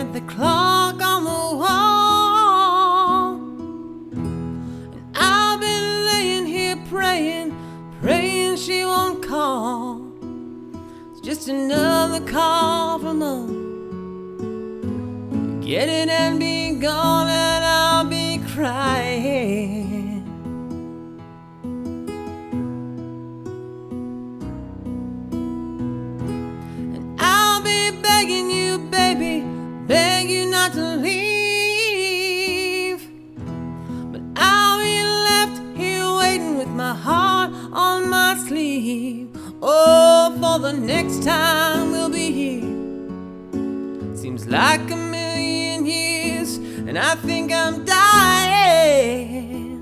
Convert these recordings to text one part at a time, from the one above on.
at the clock on the wall, and I've been laying here praying she won't call. It's just another call from home. Get it and be gone, and I'll be crying. And I'll be begging you, baby, beg you not to leave. But I'll be left here waiting with my heart on my sleeve. Oh, for the next time we'll be here. Seems like a million years, and I think I'm dying.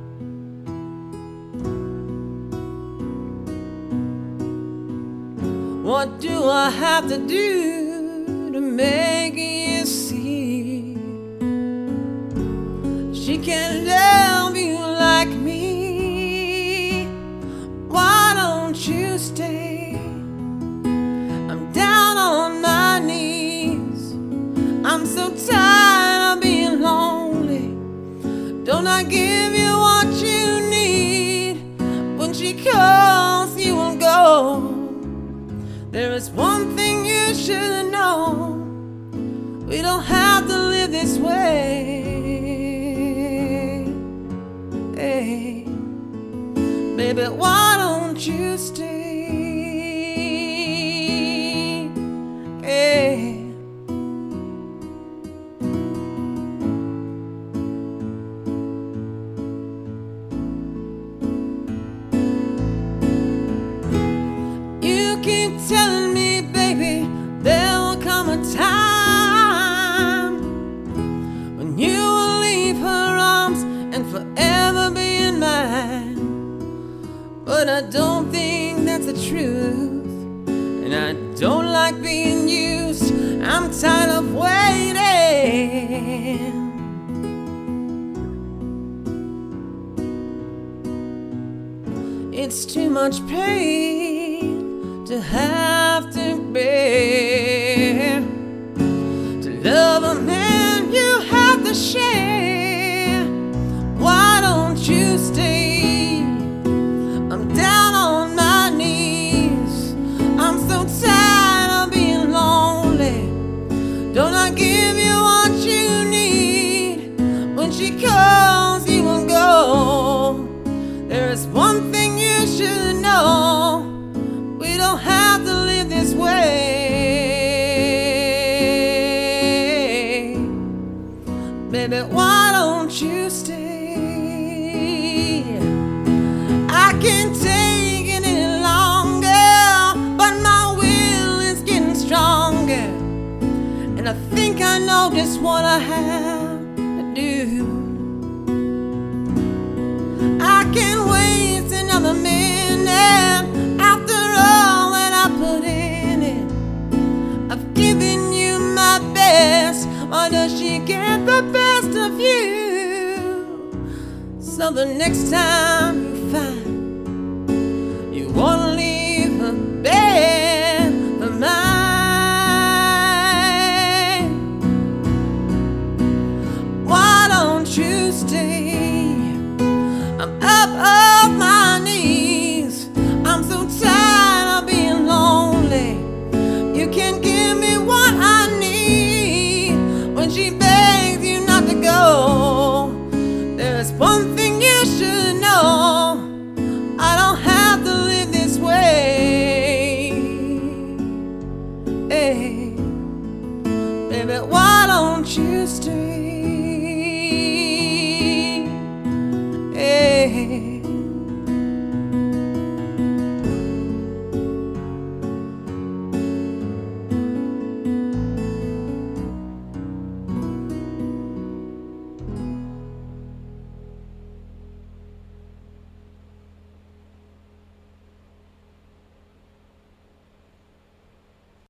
What do I have to do to make you see she can't love you like me? Why don't you stay? I'm down on my knees. I'm so tired of being lonely. Don't I give you what you need? When she calls, you will go. There is one thing you should know. We don't have to live this way. Hey. Baby, why don't you stay? Hey. You keep telling me, baby, there will come a time when you will leave her arms and forever be in mine. But I don't think that's the truth, and I don't like being used. I'm tired of waiting. It's too much pain to have to bear, to love a man you have to share. Why don't you stay? I'm down on my knees. I'm so tired of being lonely. Don't I give you what you need? When she calls, you will go. There is one thing you should know. We don't have to live this way. Baby, why don't you stay? I can't take it any longer, but my will is getting stronger, and I think I know just what I have to do. I can't waste another minute after all that I put in it. I've given you my best. Why does she get the best of you? So the next time you find you wanna leave her bed for mine, why don't you stay? I'm up off my knees. I'm so tired of being lonely. You can't give me what I need. When she begs you not to go, there's one thing you should know. I don't have to live this way. Hey. Baby, why don't you stay?